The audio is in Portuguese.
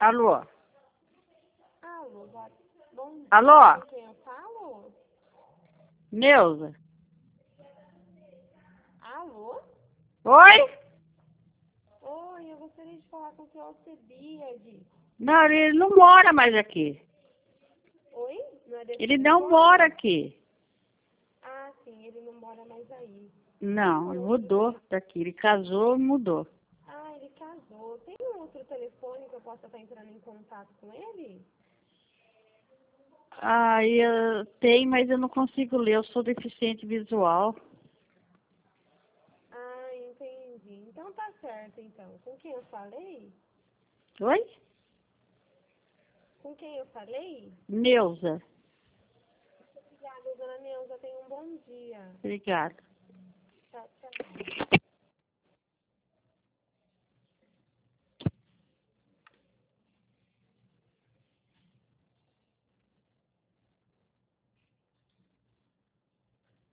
Alô? Alô, bom dia. Alô? Com quem eu falo? Neuza? Alô? Oi? Oi, eu gostaria de falar com o seu Alcebiades. Não, ele não mora mais aqui. Oi? Não é desse Ele não telefone? mora aqui. Ah, sim, ele não mora mais aí. Não, ele mudou daqui. Ele casou e mudou. Ah, ele casou. Tem um outro telefone que eu possa estar entrando em contato com ele? Aí tem, mas eu não consigo ler. Eu sou deficiente visual. Ah, entendi. Então tá certo, então. Com quem eu falei? Oi? Com quem eu falei? Neuza. Obrigada, dona Neuza. Tenha um bom dia. Obrigada. Tchau, tchau.